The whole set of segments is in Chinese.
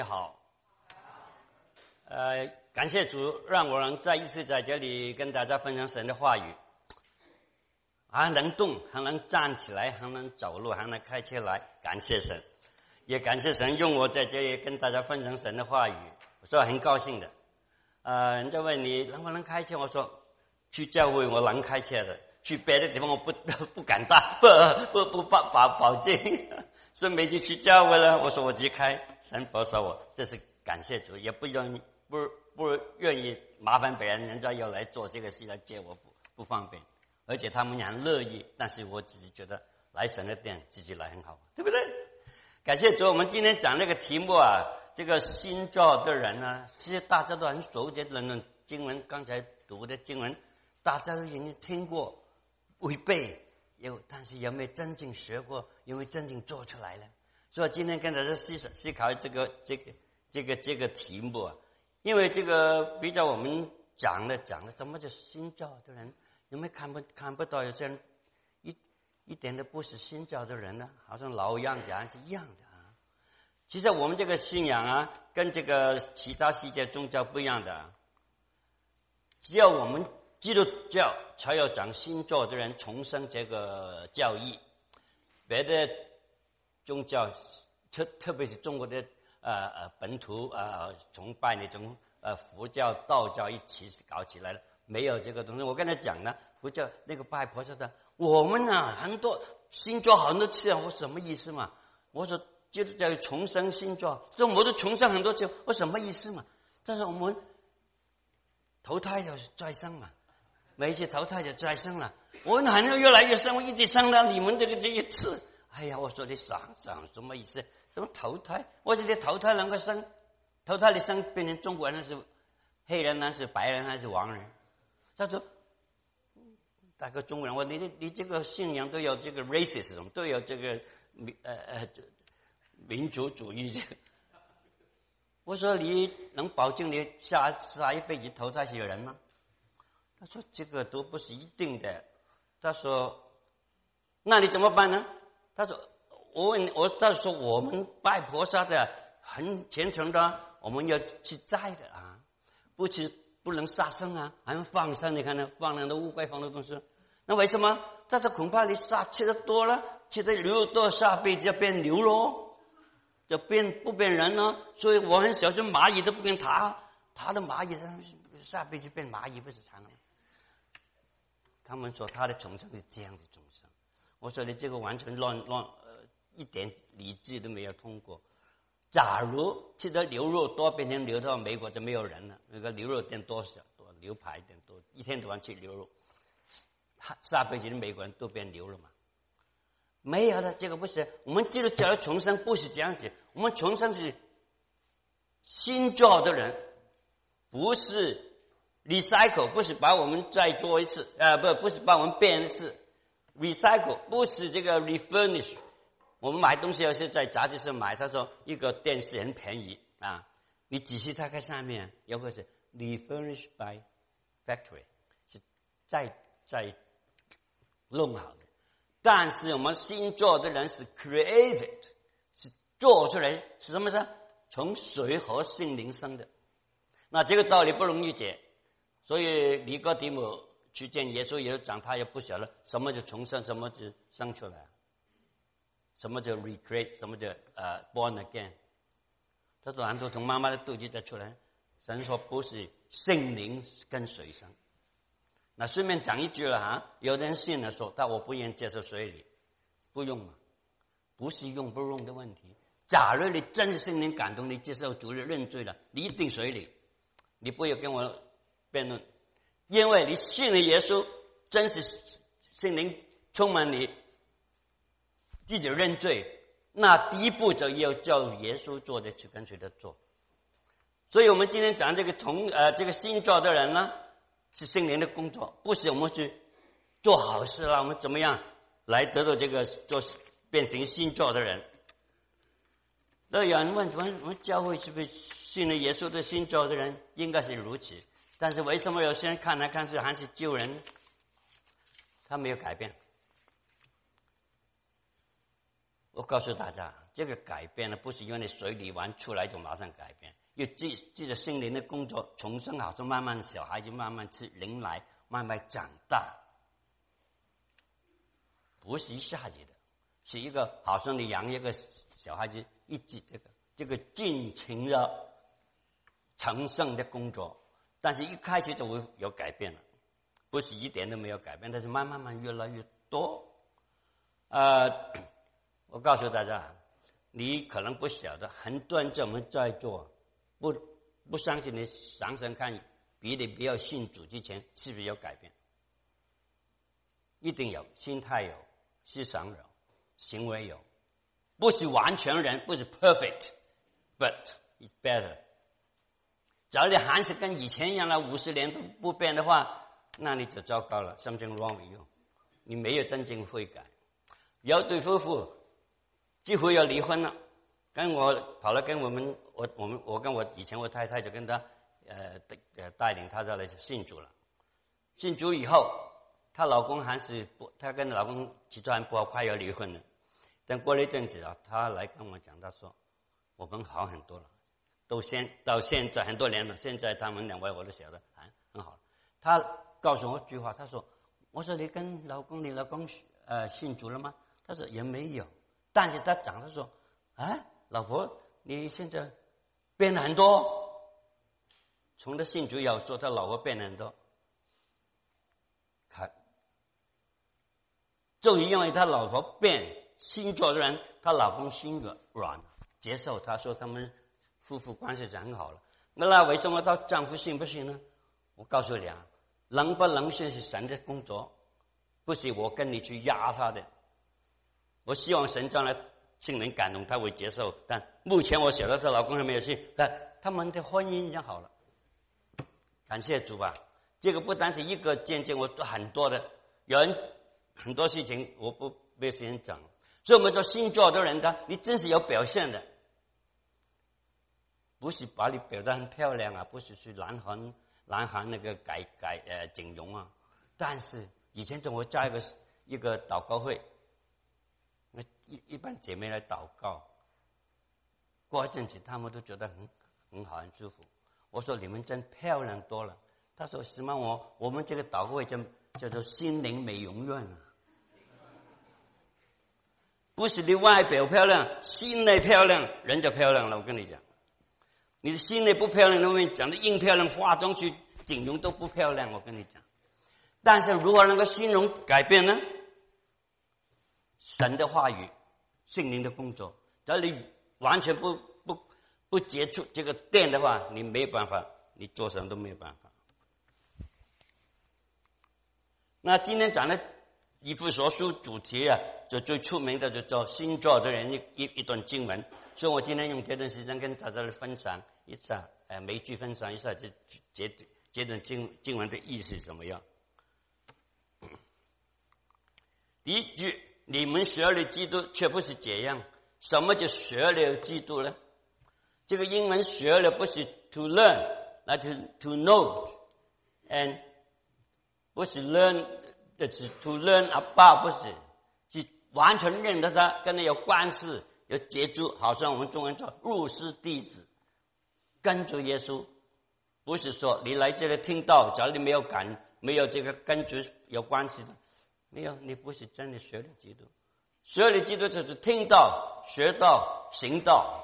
好，感谢主，让我能再一次在这里跟大家分享神的话语，还能动，还能站起来，还能走路，还能开车来，感谢神，也感谢神用我在这里跟大家分享神的话语，我说很高兴的。人家问你能不能开车，我说去教会我能开车的，去别的地方我不敢大，不保证。所以每次去教会了，我说我自己开，神保守我，这是感谢主，也不愿意麻烦别人，人家要来做这个事来接我不方便，而且他们也很乐意，但是我自己觉得来神的殿自己来很好，对不对？感谢主，我们今天讲那个题目啊，这个新造的人呢，其实大家都很熟悉的经文，刚才读的经文，大家都已经听过，会背。但是有没有真正学过？有没有真正做出来呢？所以今天跟大家思考这个题目啊，因为这个比较我们讲的怎么叫新造的人？有没有看不到有些人一点都不是新造的人呢？好像老样讲是一样的啊。其实我们这个信仰啊，跟这个其他世界宗教不一样的啊。只要我们基督教才有讲新造的人重生这个教义，别的宗教特别是中国的本土崇拜那种佛教道教一起搞起来了，没有这个东西。我跟他讲呢，佛教那个拜菩萨的，我们啊很多新造很多次啊，我什么意思嘛？我说基督教重生新造，这我都重生很多次，我什么意思嘛？但是我们投胎就是再生嘛。每一次投胎就再生了，我还要越来越生，我一直生到你们这一次。哎呀，我说你想什么意思？什么投胎？我说你投胎能够生，投胎你生变成中国人是黑人还是白人还是黄人？他说，大概中国人，我你这个信仰都有这个 racism， 都有这个民族主义。我说你能保证你下一辈子投胎是有人吗？他说这个都不是一定的。他说那你怎么办呢？他说他说我们拜菩萨的很虔诚的，我们要去斋的啊，不能杀生啊，还能放生，你看呢，放那个乌龟放的东西。那为什么？他说恐怕你吃的多了，吃的牛多，下辈子就变牛咯，就不变人了。所以我很小心，蚂蚁都不跟他的蚂蚁下辈子变蚂蚁不是惨了吗？他们说他的重生是这样的重生，我说你这个完全乱一点理智都没有通过。假如吃的牛肉多变成牛到美国就没有人了，那个牛肉店多牛排店多，一天到晚吃牛肉，下辈子的美国人都变牛了嘛？没有的，这个不是。我们基督教的重生不是这样子，我们重生是新造的人，不是recycle， 不是把我们再做一次，不是把我们变一次。recycle 不是这个 refurnish。我们买东西要是在杂志上买，他说一个电视很便宜啊，你仔细看看上面，有个是 refurnished by factory， 是再弄好的。但是我们新做的人是 created， 是做出来，是什么呢？从水和心灵生的。那这个道理不容易解。所以尼哥底母去见耶稣，也讲他也不晓得什么叫重生，什么叫生出来，什么叫 recreate， 什么叫born again。他说很多从妈妈的肚子再出来，神说不是圣灵跟水生。那顺便讲一句了哈，有人信了说，但我不愿意接受水里，不用嘛，不是用不用的问题。假如你真是圣灵感动，你接受主的认罪了，你一定水里，你不要跟我辩论，因为你信了耶稣，真是圣灵充满你，自己认罪，那第一步就要叫耶稣做的去跟随他做。所以我们今天讲这个新造的人呢，是圣灵的工作，不是我们去做好事啦，我们怎么样来得到这个变成新造的人？那有人问，我们教会是不是信了耶稣的新造的人？应该是如此。但是为什么有些人看来看去还是旧人？他没有改变。 我告诉大家，这个改变呢，不是因为你水里玩出来就马上改变，要记着心灵的工作，重生好，就慢慢小孩子慢慢吃灵来，慢慢长大，不是一下子的，是一个好像你养一个小孩子，一直这个尽情的成圣的工作，但是一开始就会有改变了，不是一点都没有改变，但是慢慢越来越多。我告诉大家，你可能不晓得，很多人我们在座不相信，你想想看，比你不要信主之前是不是有改变？一定有，心态有，思想有，行为有，不是完全人，不是 perfect，but it's better。只要你还是跟以前一样了，50年不变的话，那你就糟糕了 ，something wrong with you， 你没有真正悔改。有对夫妇几乎要离婚了，跟我跑来跟我跟我以前我太太就跟他带领他来信主了。信主以后，她老公还是她跟老公气质还不好，快要离婚了。但过了一阵子啊，她来跟我讲，她说我们好很多了，到现在很多年了，现在他们两位我都晓得很好。她告诉我一句话，她说：“我说你跟你老公信主了吗？”她说也没有。但是他讲，他说：“老婆，你现在变了很多。”从他信主以后说他老婆变了很多，就因为他老婆变，信主的人，他老公心软了，接受他，说他们夫妇关系很好了。那为什么他丈夫信不信呢？我告诉你啊，能不能信是神的工作，不是我跟你去压他的。我希望神将来心灵感动，他会接受。但目前我晓得她老公还没有信，但他们的婚姻已经好了，感谢主吧。这个不单是一个见证，我做很多的，有人很多事情我没有时间讲。所以我们做星座的人呢，你真是有表现的，不是把你表得很漂亮啊，不是去南韩那个整容啊。但是以前总会在一个祷告会。一般姐妹来祷告，过一阵子他们都觉得很好，很舒服。我说你们真漂亮多了。他说是吗？我们这个祷告会叫做心灵美容院啊，不是你外表漂亮，心内漂亮，人就漂亮了。我跟你讲，你的心内不漂亮，那边讲的硬漂亮，化妆去整容都不漂亮。我跟你讲，但是如何能够心容改变呢？神的话语，圣灵的工作，只要你完全不接触这个电的话，你没有办法，你做什么都没有办法。那今天讲的以弗所书主题啊，就最出名的就叫星座的人一段经文，所以我今天用这段时间跟大家来分享一下，每一句分享一下这段经文的意思是怎么样。第一句。你们学了基督，却不是这样。什么叫学了基督呢？这个英文学了不是 to learn， 那就 to know，and 不是 learn， 是 to learn about， 不是，是完全认得他，跟他有关系，有接触，好像我们中文叫入室弟子，跟着耶稣，不是说你来这里听到，假如你没有这个跟主有关系的。没有，你不是真的学了基督。学了基督就是听到、学到、行到。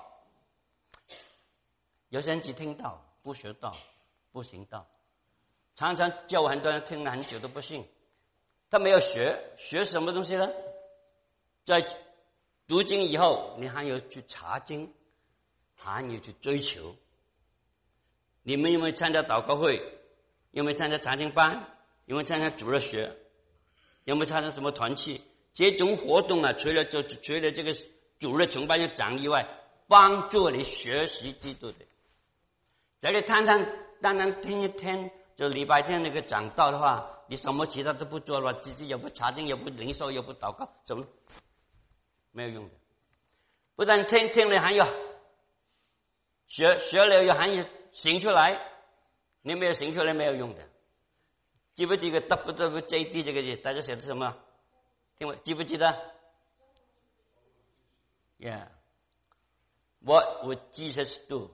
有些人只听到，不学到，不行到。常常叫很多人听了很久都不信，他没有学什么东西呢？在读经以后，你还要去查经，还要去追求。你们有没有参加祷告会？有没有参加查经班？有没有参加主日学？有没有参加什么团契？这种活动啊，除了这个主日崇拜要讲以外，帮助你学习基督的。在你单单听一天，就礼拜天那个讲道的话，你什么其他都不做了，自己也不查经，也不领受，也不祷告，怎么没有用的？不但听了还要学了，又还要行出来，你没有行出来没有用的。记不记得 WWJD 这个字？大家写的什么？记不记得 ，Yeah，What would Jesus do？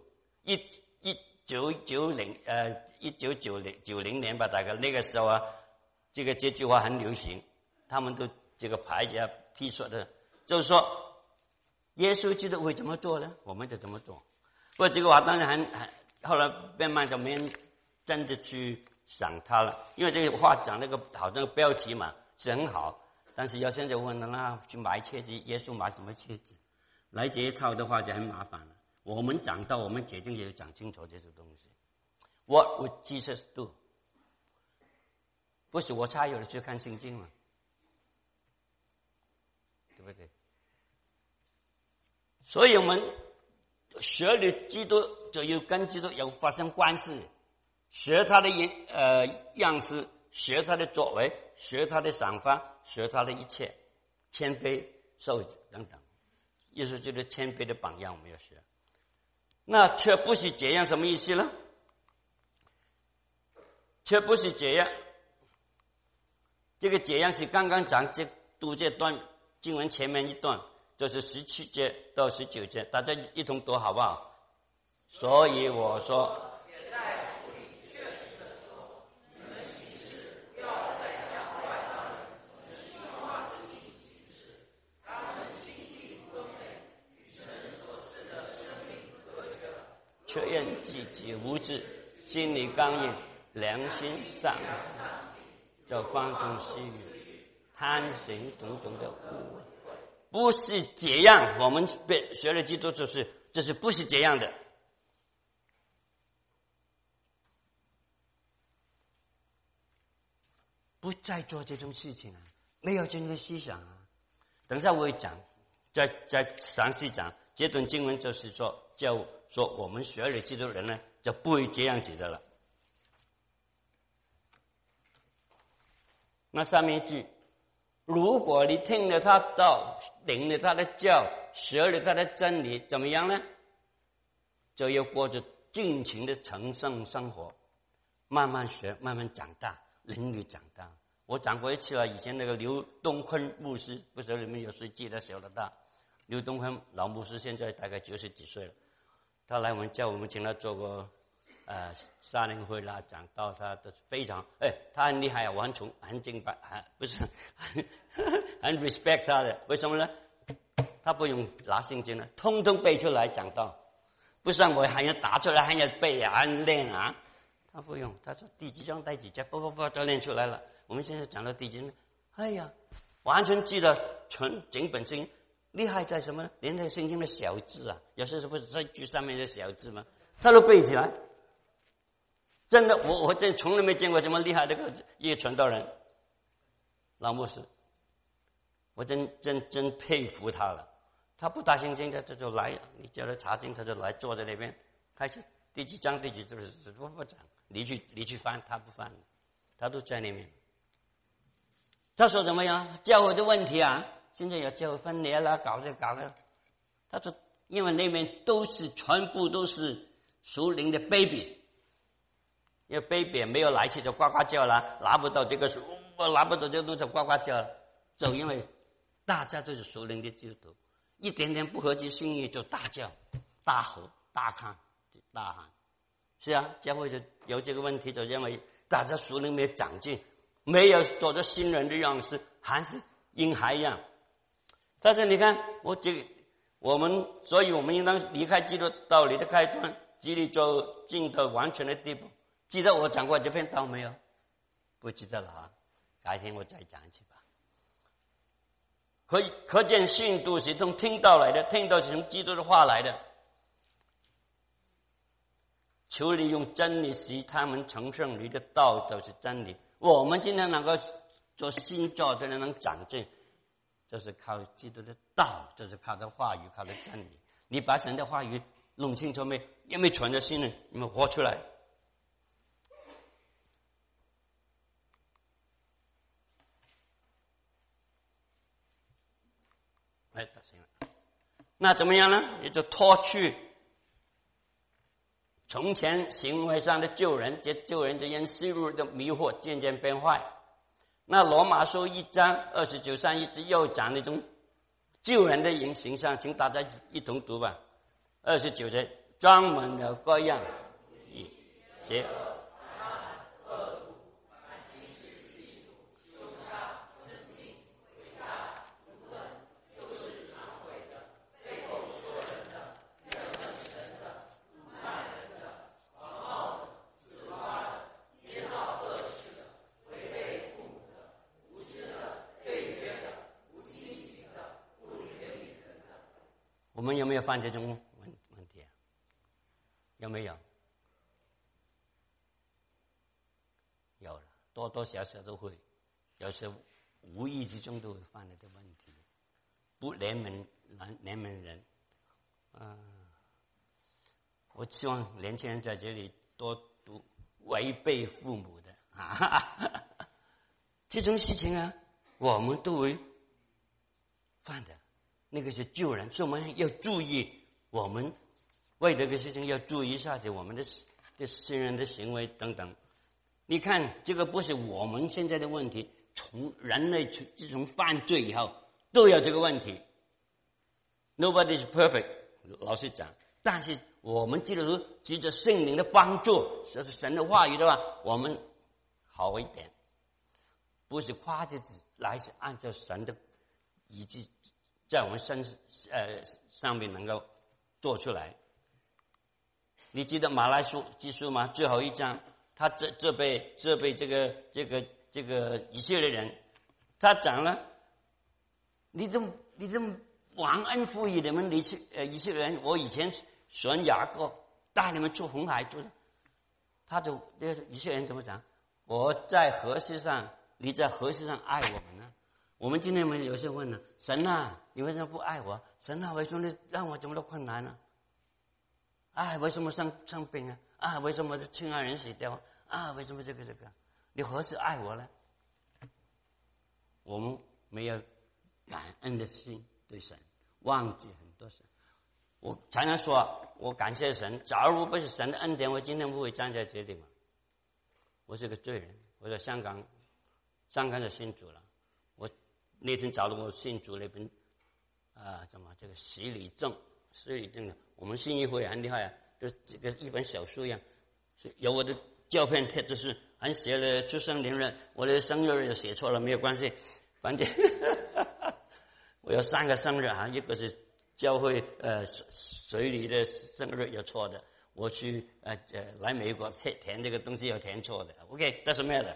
1990年吧，大概那个时候啊，这句话很流行，他们都这个牌子啊、T 恤的，就是说耶稣基督会怎么做呢？我们就怎么做。不过这个话当然后来慢慢就没人真的去想它了，因为这个话讲那个好像标题嘛是很好，但是要现在问了，那去买戒指，耶稣买什么戒指？来这一套的话就很麻烦了。我们讲到我们决定也讲清楚这种东西。What would Jesus do？ 不是我才有的去看圣经嘛，对不对？所以我们学了基督就要跟基督有发生关系，学他的样式，学他的作为，学他的想法，学他的一切，谦卑、受等等。耶稣基督谦卑的榜样我们要学。那却不是这样，什么意思呢？却不是这样，这个这样是刚刚讲读这段经文前面一段，就是17节到19节，大家一同读好不好？所以我说，却愿自己无知，心里刚硬，良心丧，就放纵私欲，贪行种种的污秽。不是这样，我们学了基督就是不是这样的。不再做这种事情啊，没有这种思想啊。等一下我会讲，再详细讲。这段经文就是说我们学了基督人呢，就不会这样子的了。那下面一句，如果你听了他道，领了他的教，学了他的真理，怎么样呢？就要过着尽情的成圣生活，慢慢学，慢慢长大，灵里长大。我讲过一次了，以前那个刘东坤牧师，不知道你们有谁记得小的大？刘东坤老牧师现在大概90几岁了，他来我们教，我们请他做过沙灵会啦，讲到他都非常他很厉害啊，我很敬拜，不是很 respect 他的。为什么呢？他不用拿圣经了，通通背出来讲道，不像我还要打出来，还要背啊，还要练啊。他不用，他说第几章第几节，不都练出来了。我们现在讲到第几章，哎呀，完全记得整本圣经。厉害在什么呢？连那圣经的小字啊，有些时候不是在句上面的小字吗？他都背起来。真的，我真从来没见过这么厉害的一个传道人，老牧师，我真佩服他了。他不大圣经的，他就来，你叫他查经，他就来坐在那边，开始第几章第几就是不讲，你去翻，他不翻，他都在那边。他说怎么样？教会的问题啊。现在有教会分裂啦，搞这搞那。他说，因为那边全部都是属灵的 baby， 因为 baby 没有来气就呱呱叫啦，拿不到这个拿不到这个东西就呱呱叫，就因为大家都是属灵的基督徒，一点点不合其心意就大叫、大吼、大喊、大喊。是啊，教会就有这个问题，就因为大家属灵没有长进，没有做着新人的样式，还是婴孩一样。但是你看，所以我们应当离开基督道理的开端，极力就进到完全的地步。记得我讲过这篇道没有？不记得了啊，改天我再讲一次吧。可见信徒是从听到来的，听到是从基督的话来的。求你用真理使他们成圣，你的道就是真理。我们今天能够做新造的人能长进，就是靠基督的道，就是靠他话语，靠他真理。你把神的话语弄清楚没？有没有存在心里？你们活出来。行了。那怎么样呢？也就脱去从前行为上的旧人，这旧人就因思路的迷惑渐渐变坏。那罗马书1章29、31节又讲那种救人的形象，请大家一同读吧。29节，专门的各样以邪恶。我们有没有犯这种问题啊？有没有？有了，多多少少都会，有时候无意之中都会犯了的问题。不怜悯人，我希望年轻人在这里多读违背父母的这种事情啊，我们都会犯的。那个是救人，所以我们要注意，我们为这个事情要注意一下子我们的信任的行为等等。你看，这个不是我们现在的问题，从人类自从犯罪以后都有这个问题。Nobody is perfect， 老实讲，但是我们基督徒藉着圣灵的帮助，是神的话语的话，我们好一点，不是夸着来，是按照神的意志在我们上面能够做出来。你记得马拉基书吗？最后一章，他这被这个以色列人，他讲了，你这么忘恩负义，你们以色列人，我以前选雅各带你们出红海出的，他就以色列人怎么讲？我在河西上，你在河西上爱我们呢？我们今天有些问了，神啊，你为什么不爱我？神啊，为什么让我这么多困难呢？为什么生病啊？为什么亲爱人死掉啊？为什么这个？你何时爱我呢？我们没有感恩的心对神，忘记很多神。我常常说，我感谢神，假如不是神的恩典，我今天不会站在这里嘛。我是个罪人，我在香港就信主了。我那天找了我信主那本这个洗礼证的，我们信义会很厉害啊，就这个一本小书一样，有我的照片贴，就是还写了出生年日，我的生日也写错了，没有关系，反正我有3个生日啊，一个是教会水里的生日有错的，我去来美国填这个东西有填错的 ，OK， 这是没有的。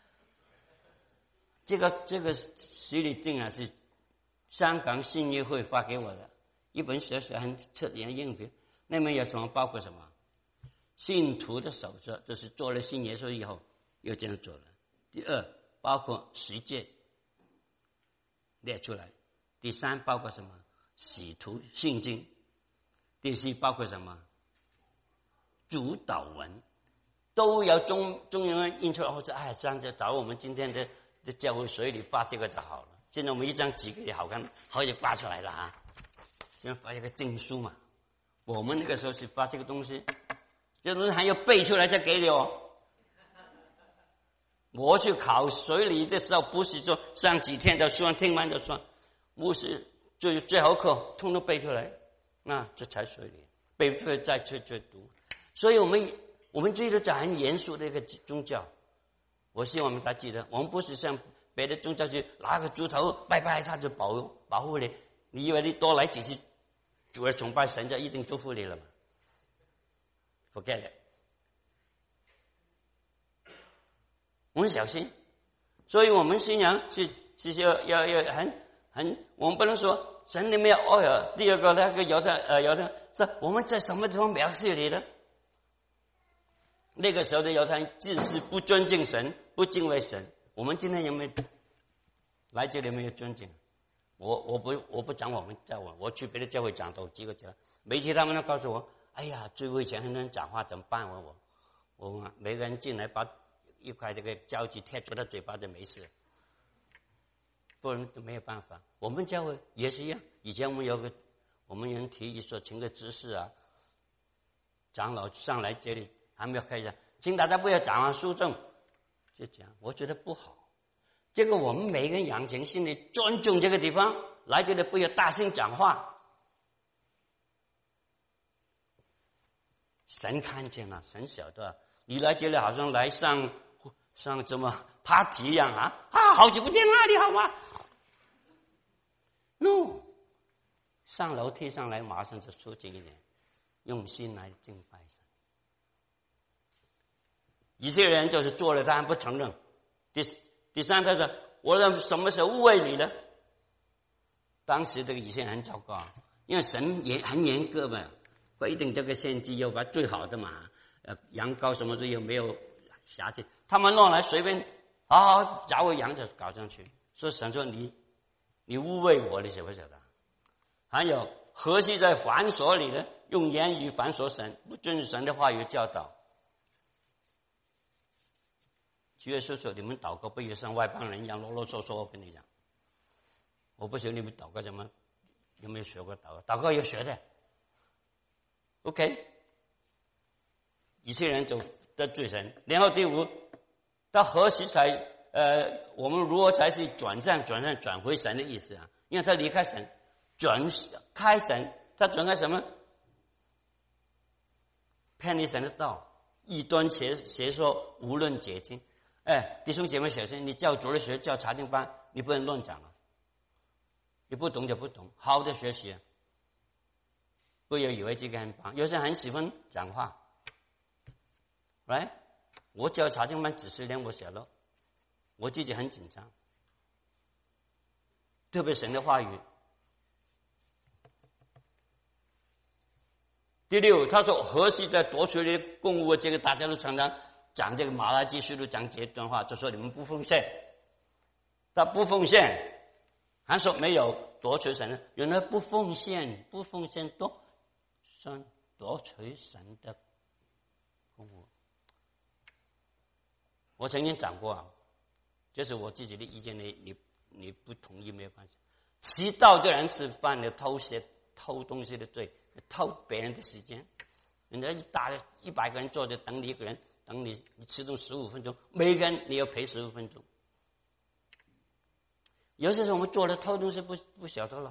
这个洗礼证啊，是香港信义会发给我的一本小很彻底的硬币。那边有什么？包括什么？信徒的守则，就是做了信耶稣以后又这样做了。第2，包括实践列出来。第3，包括什么？使徒信经。第4，包括什么？主导文，都要中文印出来，或者这样就找我们今天的教会水里发这个就好了。现在我们一张纸也好看，好就发出来了啊！现在发一个证书嘛，我们那个时候是发这个东西，这东西还要背出来再给你哦。我去考水里的时候，不是说上几天就算，听完就算，不是最后课通通背出来，这才水里背出来再去读。所以我们这个是很严肃的一个宗教。我希望大家记得，我们不是像别的宗教去拿个猪头拜拜，他就保护你。你以为你多来几次主日崇拜，神就一定祝福你了吗 ？Forget it。我们小心，所以我们信仰是要很，我们不能说神里面有爱啊。第2个那个犹太是我们在什么地方藐视你的？那个时候的犹太人自是不尊敬神，不敬畏神。我们今天有没有来这里没有尊敬？我不讲我们教会，我去别的教会讲都几个教，每次他们都告诉我，哎呀，最后以前很多人讲话怎么办？我每个人进来把一块这个胶纸贴住他嘴巴就没事，不然都没有办法。我们教会也是一样，以前我们人提议说请个执事啊，长老上来这里还没有开讲，请大家不要讲啊书证，就讲，我觉得不好。这个我们每个人养成心里尊重这个地方， 来这里不要大声讲话。神看见了，神晓得你来这里好像来上什么 party 一样啊！好久不见啊，你好吗 ？No， 上楼梯上来马上就肃静一点，用心来敬拜神。一些人就是做了，他还不承认。第三，他说：“我什么时候误会你了？”当时这个以色列人很糟糕，因为神也很严格嘛，规定这个献祭要把最好的嘛，羊羔什么的又没有瑕疵，他们弄来随便找个羊就搞上去。所以神说你误会我，你晓不晓得？还有何西在繁琐里呢，用言语繁琐神，不遵守神的话语教导。主耶稣说：“你们祷告不要像外邦人一样啰啰嗦嗦。”我跟你讲，我不晓得你们祷告什么，有没有学过祷告？祷告要学的。OK， 以色列人就得罪神。然后第五，到何时才我们如何才是转回神的意思啊？因为他离开神，转开神，他转开什么？偏离神的道，异端邪说，无论解经。弟兄姐妹小心，你叫主日学叫查经班，你不能乱讲啊！你不懂就不懂，好好的学习啊！不要以为这个很棒，有些人很喜欢讲话。来，我教查经班只是让我写了，我自己很紧张，特别神的话语。第六，他说何西在夺取的供物，这个大家都常常讲这个马拉基书都讲这段话，就说你们不奉献，他不奉献，还说没有夺取神的，原来不奉献都算夺取神的供物。我曾经讲过啊，这是我自己的意见，你不同意没有关系。迟到的人是犯了偷东西的罪，偷别人的时间。人家大100个人坐着等你一个人，等你迟到15分钟，每个人你要赔15分钟。有些时候我们做了偷东西不晓得了。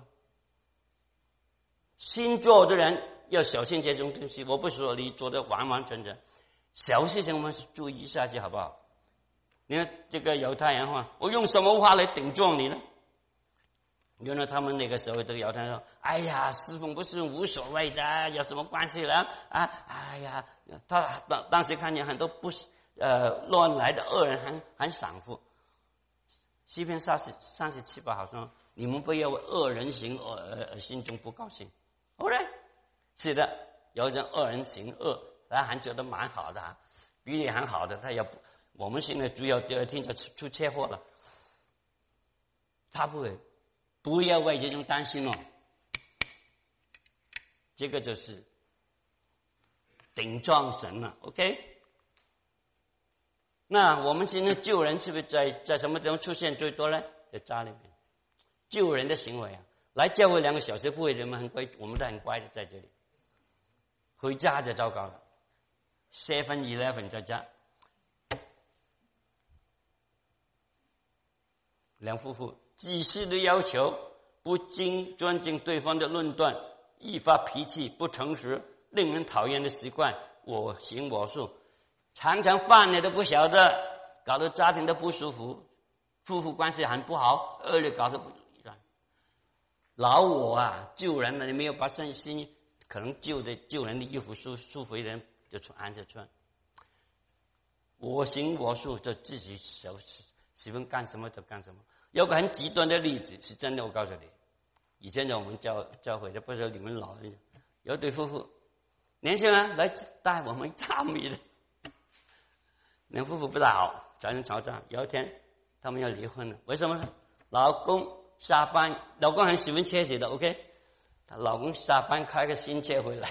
新做的人要小心这种东西，我不说你做的完全全，小事情我们注意一下去好不好？你看这个犹太人话，我用什么话来顶撞你呢？原来他们那个时候这个犹太人说：“哎呀，侍奉不是无所谓的，有什么关系呢？哎呀，他当时看见很多乱来的恶人很赏赐。诗篇37吧，好像你们不要为恶人行恶而心中不高兴。OK， 是的，有人恶人行恶，他还觉得蛮好的，比你很好的，他要我们现在主要第二天就出车祸了，他不会。不要为这种担心哦，这个就是顶撞神了。OK， 那我们现在救人是不是在什么地方出现最多呢？在家里面，救人的行为啊，来教会2个小时不会，人们很乖，我们都很乖的在这里。回家就糟糕了 ，7-11在家，两夫妇。自私的要求，不尊敬对方的论断，易发脾气，不诚实，令人讨厌的习惯，我行我素，常常犯了都不晓得，搞得家庭都不舒服，夫妇关系很不好，恶劣搞得不一样。老我啊，救人了，你没有把心可能救人的衣服舒服一点，就按着穿。我行我素，就自己喜欢干什么就干什么。有个很极端的例子是真的，我告诉你，以前在我们教会的，不知道你们老人，有对夫妇，年轻人来带我们参与的，两夫妇不大好，常常吵架。有一天他们要离婚了，为什么呢？老公下班，老公很喜欢车子的 ，OK， 他老公下班开个新车回来，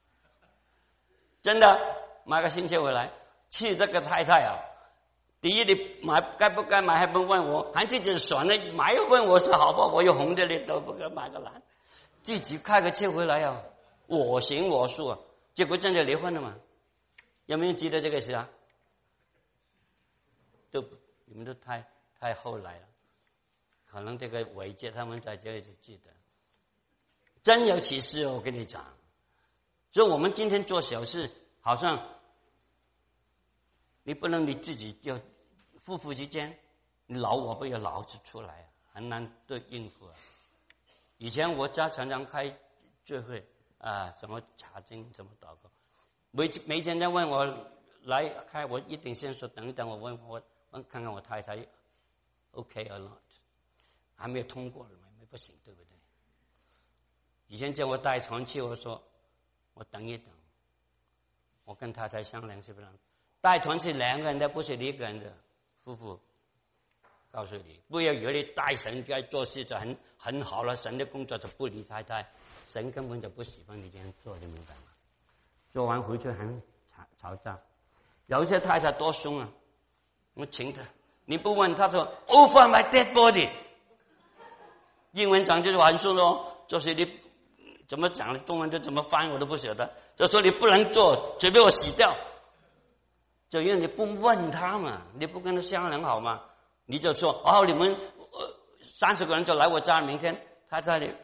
真的买个新车回来，气这个太太啊。第一，你该不该买还不问我，还自己选了买问我是好不好？我有红的你都不该买个蓝，自己开个车回来啊，我行我素啊，结果真的离婚了嘛？有没有记得这个事啊？你们都太后来了。 可能这个伟杰他们在这里就记得，真有其事哦，我跟你讲。所以我们今天做小事，好像你不能你自己要夫妇之间，你老我不要老子出来，很难对应付啊。以前我家常常开聚会啊，什么查经，什么祷告，每天在问我来开，我一定先说等一等，我看看我太太 OK or not， 还没有通过了没不行，对不对？以前叫我带团去，我说我等一等，我跟太太商量是不是带团去2个人的，不是1个人的夫妇。告诉你，不要以为你带神在做事就很好了，神的工作就不理太太，神根本就不喜欢你这样做，你明白吗？做完回去很吵架，有些太太多凶啊！我请他，你不问他说 over my dead body， 英文讲就是很凶咯，就是你怎么讲的，中文就怎么翻我都不晓得，就说你不能做，除非我死掉。就因为你不问他嘛，你不跟他商量好吗？你就说哦，你们30个人就来我家，明天他在里，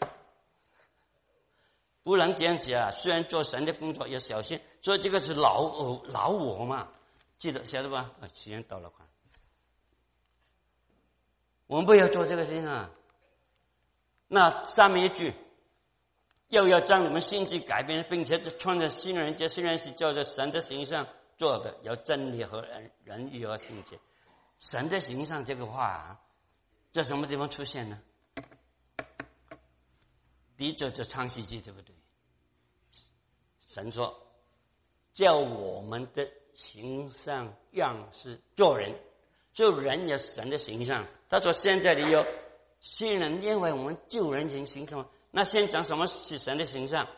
不能这样子啊！虽然做神的工作要小心，所以这个是老我嘛，记得晓得吧？时间到了，快，我们不要做这个事情啊。那下面一句，又要将你们心智改变，并且穿着新人，这新人是照着神的形象做的，有真理和仁义和圣洁。神的形象这个话啊，在什么地方出现呢？第一就创世纪，对不对？神说叫我们的形象样式做人，就人有神的形象。他说现在你有新人，因为我们旧人形象。那先讲什么是神的形象？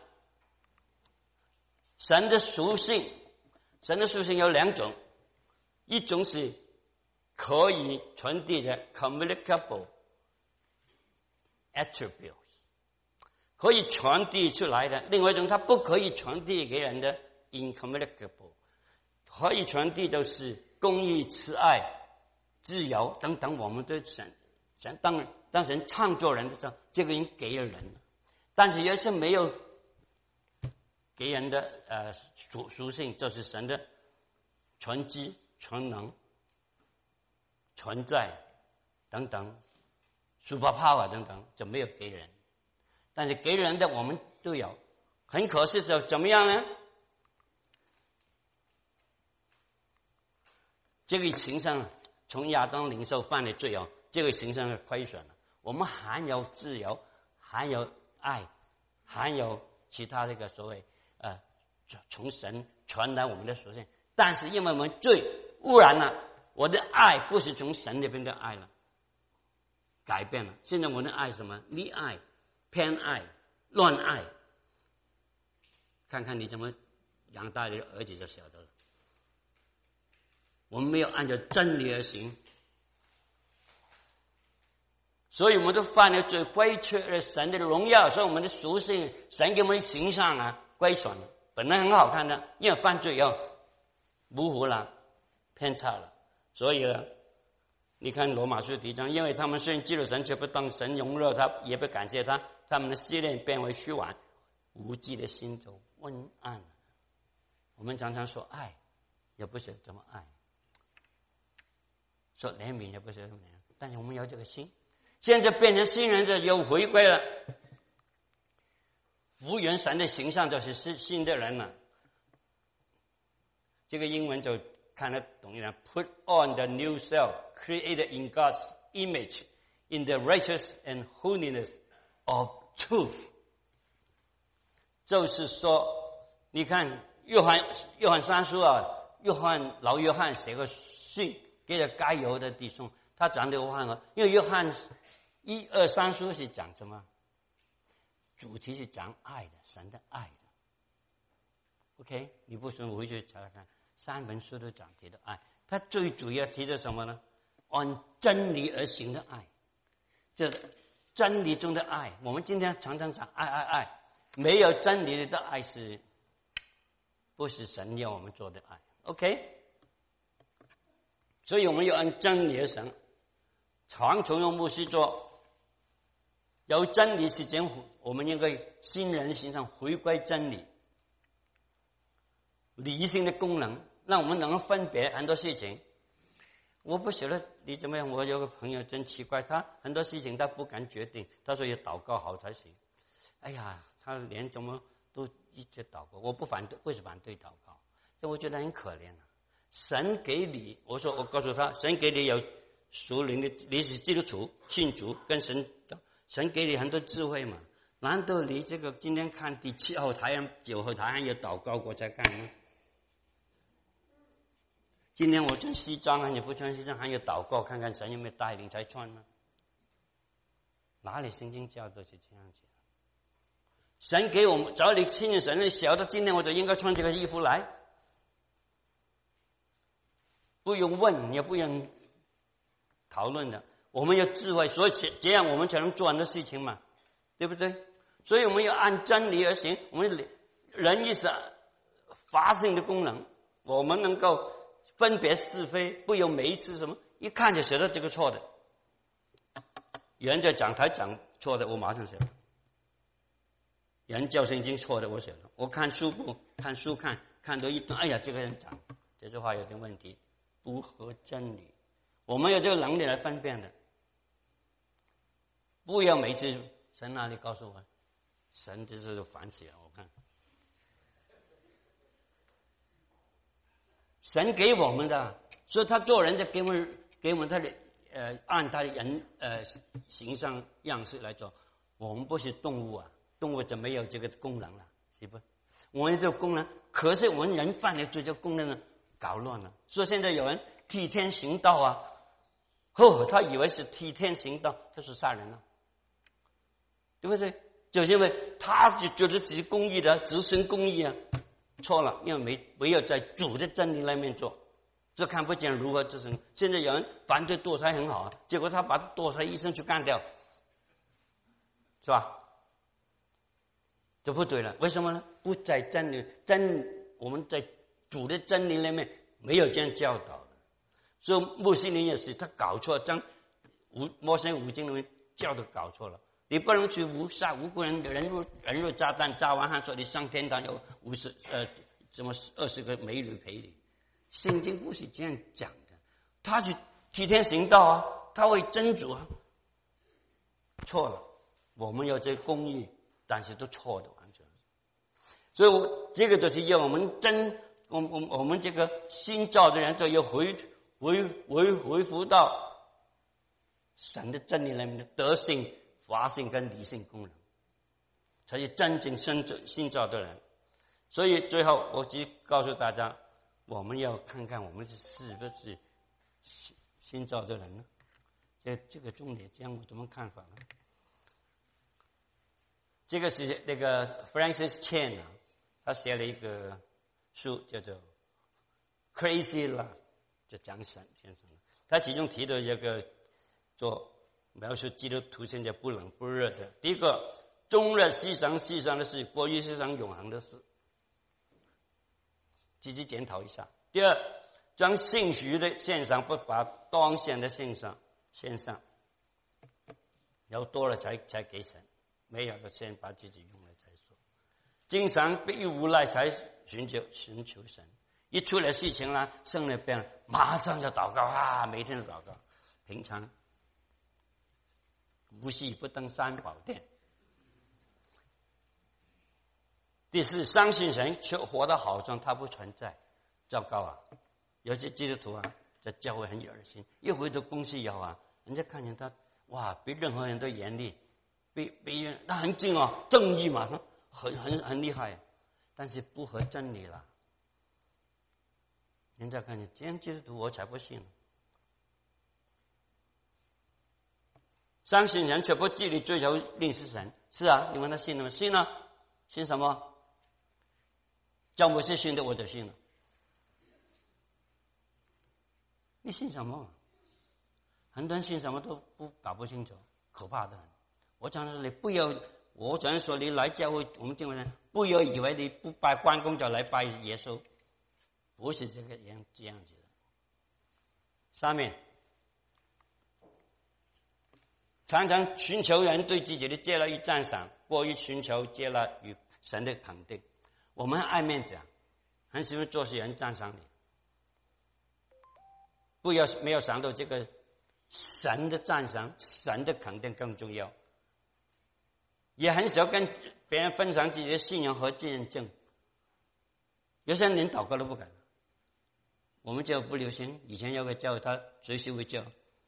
神的属性，神的属性有2种，一种是可以传递的 communicable attributes， 可以传递出来的；另外一种它不可以传递给人的 incommunicable， 可以传递就是公义、慈爱、自由等等。我们对神当神创作人的时候，这个已经给了人了，但是有些没有给人的属性，就是神的全知、全能、存在等等 super power 等等，就没有给人。但是给人的我们都有，很可惜是怎么样呢？这个形象从亚当领受犯的罪哦，这个形象是亏损了。我们还有自由，还有爱，还有其他这个所谓从神传来我们的属性，但是因为我们罪污染了。我的爱不是从神那边的爱了，改变了。现在我的爱什么？溺爱、偏爱、乱爱。看看你怎么养大你的儿子就晓得了。我们没有按照真理而行，所以我们都犯了罪，亏缺了神的荣耀，所以我们的属性，神给我们的形象啊，亏损了。本来很好看的，因为犯罪以后模糊了，偏差了。所以呢，你看罗马书第1章，因为他们虽然记住神，却不当神荣耀他，也不感谢他，他们的思念变为虚妄，无忌的心就昏暗了。我们常常说爱，也不是怎么爱，说怜悯也不是怎么怜悯，但是我们有这个心，现在变成新人就又回归了，复原神的形象，就是新的人了。这个英文就看得懂一点 ，Put on the new self, created in God's image, in the righteousness and holiness of truth。就是说，你看约翰三书啊，老约翰写个信给了该犹的弟兄，他讲的话呢，因为约翰1、2、3书是讲什么？主题是讲爱的，神的爱的。OK， 你不信我回去查查看。3本书都讲提的爱，它最主要提的什么呢？按真理而行的爱，这真理中的爱。我们今天常常讲爱爱爱，没有真理的爱是不是神要我们做的爱 ？OK， 所以我们要按真理而行。常从用牧师做有真理是真，我们应该新人身上回归真理，理性的功能，让我们能够分别很多事情。我不晓得你怎么样，我有个朋友真奇怪，他很多事情他不敢决定，他说要祷告好才行。哎呀，他连怎么都一直祷告，我不反对，不是反对祷告，这我觉得很可怜啊。神给你，我告诉他，神给你有属灵的，你是基督徒信主，跟神给你很多智慧嘛。难道你这个今天看第7号台案、9号台案有祷告过才看吗？今天我穿西装啊，你不穿西装还有祷告，看看神有没有带领才穿吗？哪里圣经教都是这样子。神给我们，只要你信任神，晓得今天我就应该穿这个衣服来，不用问，也不用讨论的。我们有智慧，所以这样我们才能做很多事情嘛，对不对？所以我们要按真理而行。我们人意是发性的功能，我们能够分别是非，不用每一次什么一看就晓得这个错的。人在讲台讲错的，我马上晓得。人教圣经错的，我晓得。我看书看到一段，哎呀，这个人讲这句话有点问题，不合真理。我们有这个能力来分辨的，不要每次神哪里告诉我，神这是烦死了。我看神给我们的，所以他做人就给我们他的按他的人形象样式来做。我们不是动物啊，动物就没有这个功能了，是不？我们有这个功能，可是我们人犯了罪，这个功能呢搞乱了。所以现在有人替天行道啊，他以为是替天行道，他是杀人了，对不对？就是因为他就觉得自己公义的，执行公义啊，错了，因为没有在主的真理那面做，这看不见如何执行。现在有人反对堕胎很好啊，结果他把堕胎医生去干掉，是吧？这不对了，为什么呢？不在真理我们在主的真理里面没有这样教导的。所以穆斯林也是，他搞错，将摩西五经里面教的搞错了。你不能去杀无辜人，人肉炸弹炸完，他说你上天堂有20个美女陪你。圣经不是这样讲的，他去替天行道啊，他为真主啊，错了。我们有这个公义，但是都错的完全。所以这个就是要我们我们这个新造的人就要回复到神的真理里面的德性、法性跟理性功能，才是真正新造的人。所以最后我只告诉大家，我们要看看我们是不是新造的人呢？这个重点，这样我怎么看法呢？这个是那个 Francis Chan 啊，他写了一个书叫做《Crazy Love》，就讲神先生。他其中提到一个做描述基督徒现在不冷不热的。第一个，终日世上的事，过于世上永恒的事，自己检讨一下。第二，将信虚的献上，不把当献的献上，有多了才给神，没有的先把自己用了再说。经常被无赖才寻求神，一出了事情啦，生了病，马上就祷告啊，每天都祷告。平常无戏不登三宝殿。第四，相信神却活得好像他不存在，糟糕啊！有些基督徒啊，在教会很有热心，一回到公司以后啊，人家看见他，哇，比任何人都严厉，比人他很近哦，正义嘛，很厉害，但是不合真理了。人家看见这样基督徒，我才不信。相信人却不致力追求认识神，是啊，你问他信了吗？信了，信什么？叫我是信的，我就信了。你信什么？很多人信什么都搞不清楚，可怕的很。我讲的你不要，我讲说你来教会，我们中国人不要以为你不拜关公就来拜耶稣，不是这样子的。下面常常寻求人对自己的接纳与赞赏，过于寻求接纳与神的肯定。我们爱面子啊，很喜欢做事人赞赏你，没有想到这个神的赞赏、神的肯定更重要。也很少跟别人分享自己的信仰和见证，有些人连祷告都不敢。我们教不流行，以前有个教他随时会叫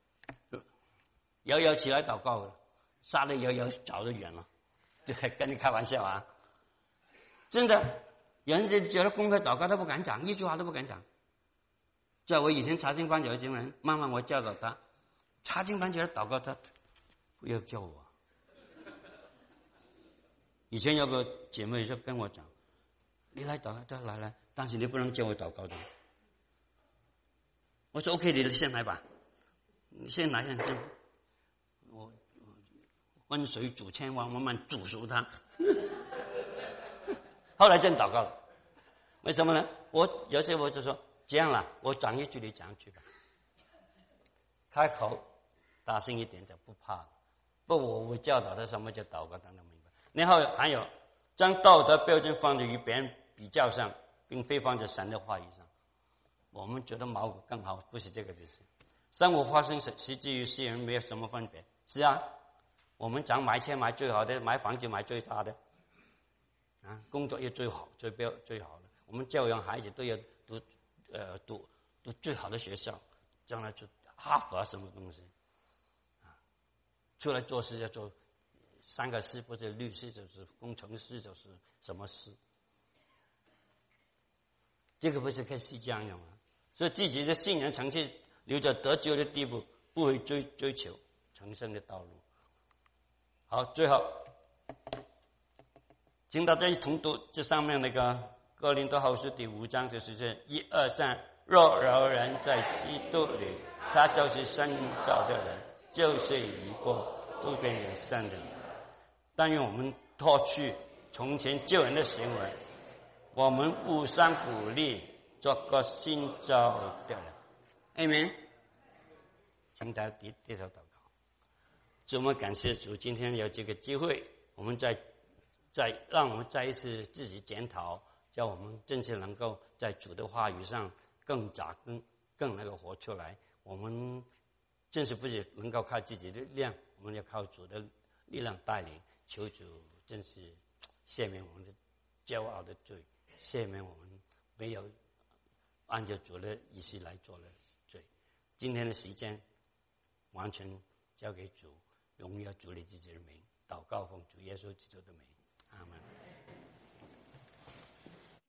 摇摇起来祷告了，杀了摇摇早就远了，对，跟你开玩笑啊！真的，有人就觉得公开祷告他不敢讲，一句话都不敢讲。在我以前查经班有一些人，慢慢我教导他，查经班起来祷告他不要叫我。以前有个姐妹就跟我讲，你来祷告，来，但是你不能叫我祷告的。我说 OK， 你先来吧，你先来，我温水煮青蛙，慢慢煮熟它。后来真祷告了，为什么呢？有些我就说这样了，我讲一句你讲一句吧，开口大声一点就不怕了。不，我会教导他什么叫祷告，让他明白。然后还有将道德标准放在与别人比较上，并非放在神的话语上。我们觉得毛更好，不是这个意思。生活发生实际与世人没有什么分别。是啊，我们常买车买最好的，买房子买最大的，啊，工作也最好最好的。我们教养孩子都要读最好的学校，将来就哈佛什么东西，啊，出来做事要做3个师，不是律师就是工程师就是什么师，这个不是跟西江用啊。所以自己的信仰层次留着得救的地步，不会追求成圣的道路。好，最后请大家一同读这上面那个哥林多后书第5章，就是这1、2、3。若有人在基督里，他就是新造的人，旧事已过，都变成新的。但愿我们脱去从前旧人的行为，我们互相鼓励，做个新造的人。Amen。请大家低头祷告。主，我们感谢主，今天有这个机会，我们让我们再一次自己检讨，叫我们真正能够在主的话语上更那个活出来。我们真是不是能够靠自己的力量，我们要靠主的力量带领。求主真是赦免我们的骄傲的罪，赦免我们没有按照主的意思来做的罪。今天的时间完全交给主，荣耀主你自己的名，祷告奉主耶稣基督的名，阿门。